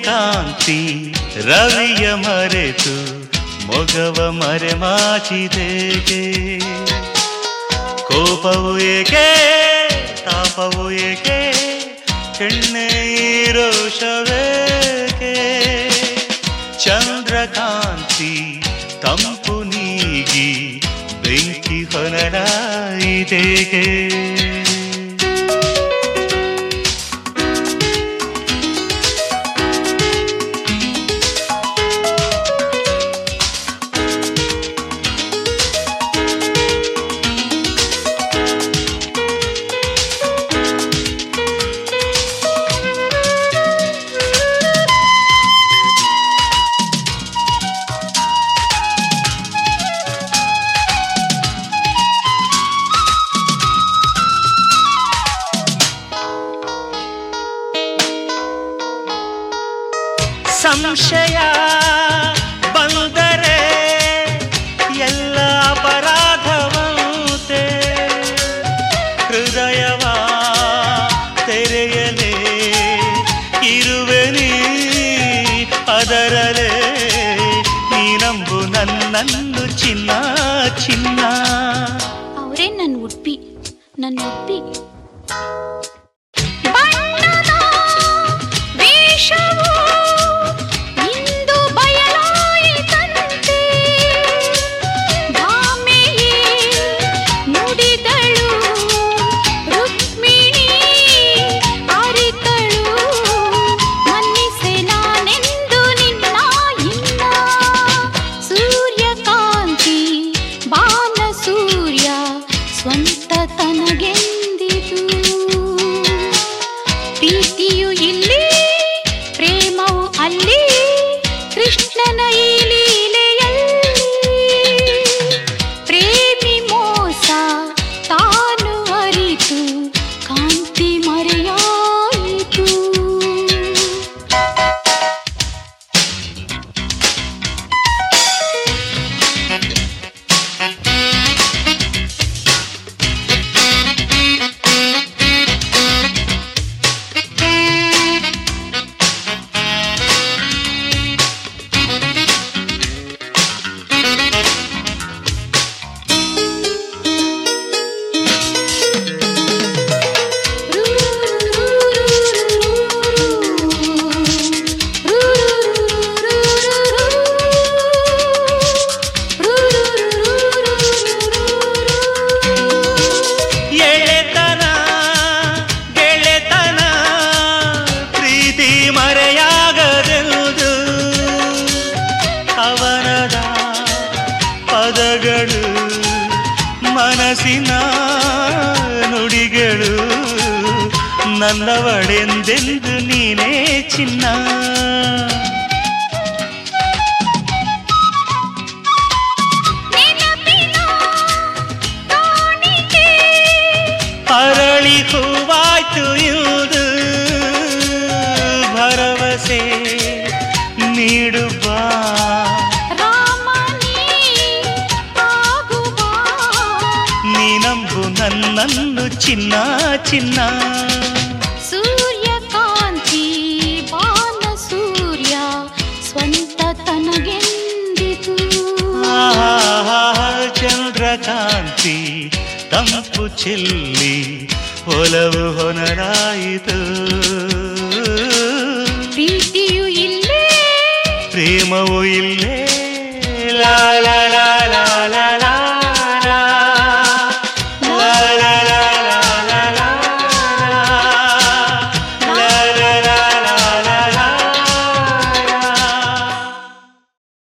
ಸೂರ್ಯಕಾಂತಿ ರವಿಯ ಮರೆತು ಮೊಗವ ಮರೆಮಾಚಿದೇಗೆ ಕೋಪವು ಏಕೆ ತಾಪವು ಏಕೆ ಹೆಣ್ಣೆ ರೋಷವೇಕೆ ಚಂದ್ರಕಾಂತಿ ತಂಪು ನೀಗಿ ಬೆಂಕಿ ಹೊನಲಾಯಿತೆಗೆ ಸಂಶಯ ಬಂದರೆ ಎಲ್ಲ ಅಪರಾಧವಂತೆ ಹೃದಯವ ತೆರೆಯಲೇ ಇರುವೆ ನೀ ಅದರಲೇ ನೀನಂಬು ನನ್ನನ್ನು ಚಿನ್ನ ಚಿನ್ನ ಅವರೇ ನನ್ನ ಉಡ್ಪಿ ಸ್ವಂತ ತನಗೆಂದಿತು ಪ್ರೀತಿಯು ಇಲ್ಲಿ ಪ್ರೇಮವು ಅಲ್ಲಿ ಕೃಷ್ಣನ ಈ ಲೀಲೆಯಲ್ಲಿ ಪ್ರೇಮಿ ಮೋಸ ತಾನು ಅರಿತು ಕಾಂತಿ ಮರೆಯಾಯಿತು ಪದಗಳು ಮನಸ್ಸಿನ ನುಡಿಗಳು ನನ್ನವಳೆಂದೆಂದು ನೀನೇ ಚಿನ್ನ ಅರಳಿ ಹೂವಾಯ್ತು ಇವುದು ಭರವಸೆ ನೀಡು ಬಾ ನೀನಂಬು ನನ್ನನ್ನು ಚಿನ್ನ ಚಿನ್ನ ಸೂರ್ಯಕಾಂತಿ ಬಾನ ಸೂರ್ಯ ಸ್ವಂತ ತನಗೆಂದಿತು ಚಂದ್ರಕಾಂತಿ ತಂಪು ಚೆಲ್ಲಿ ಒಲವು ಹೊನರಾಯಿತು ಪ್ರೀತಿಯು ಇಲ್ಲೇ ಪ್ರೇಮವು ಇಲ್ಲೇ